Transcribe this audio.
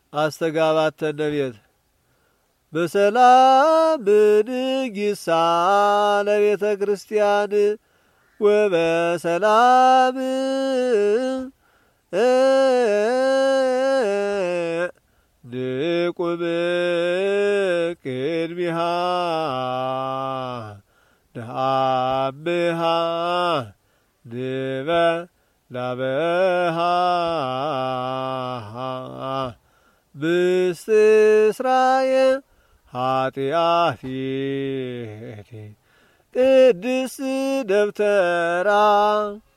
አስተጋባተ ነቤት በሰላም ንጊሳ ለቤተ ክርስቲያን ወበሰላም ንቁም ቅድሚሃ ንሃምሃ ንበላበሃ ብስራየ ኃጢአቴ ቅድስ ደብተራ